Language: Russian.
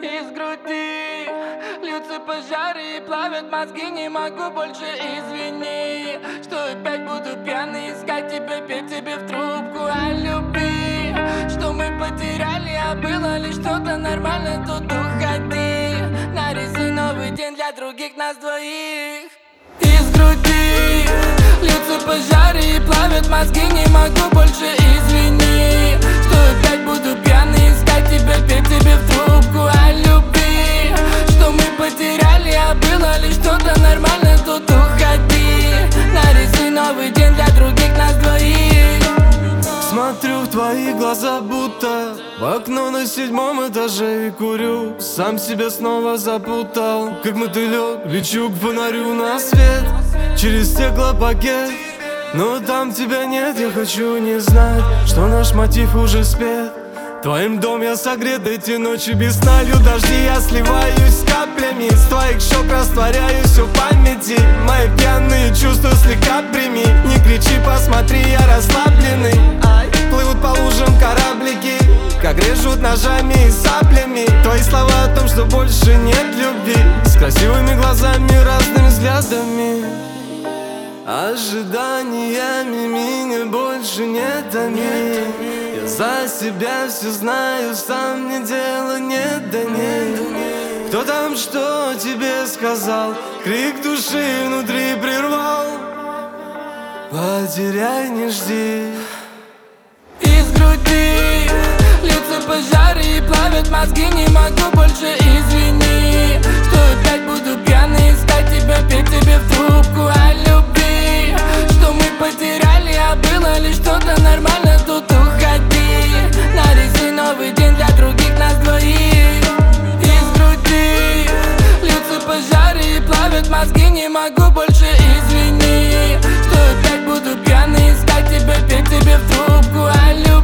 Из груди льются пожары и плавят мозги. Не могу больше, извини, что опять буду пьяный искать тебя, петь тебе в трубку о любви. Что мы потеряли, а было ли что-то нормально, тут уходи. Нарисуй новый день для других нас двоих. Из груди льются пожары и плавят мозги. Не могу больше, извини, что опять буду пьяный искать тебя, петь тебе в трубку о любви. Что мы потеряли, а было ли что-то нормально, тут уходи. Нарисуй новый день для других нас двоих. Смотрю в твои глаза, будто в окно на 7-м этаже и курю. Сам себя снова запутал, как мотылек лечу к фонарю на свет через стеклопакет. Но там тебя нет, я хочу не знать, что наш мотив уже спет. Твоим дом я согрет, эти ночи без сна, лью дожди, я сливаюсь с каплями. С твоих щек растворяюсь в памяти. Мои пьяные чувства слегка прими. Не кричи, посмотри, я расслабленный. Плывут по лужам кораблики, как режут ножами и саплями. Твои слова о том, что больше нет любви, с красивыми глазами, разными взглядами. Ожиданиями меня больше не томи. Я за себя все знаю, сам мне дела нет, да нет. Кто там что тебе сказал? Крик души внутри прервал. Потеряй, не жди. Из груди льются пожары и плавят мозги. Не могу больше, извини, что опять буду пьяный искать тебя, петь тебе в трубку о любви. Что мы потеряли, а было ли что-то нормально, тут уходи. Нарисуй новый день для других нас двоих. Из груди льются пожары и плавят мозги. Не могу больше, извини, что опять буду пьяный искать тебя, петь тебе в трубку о любви.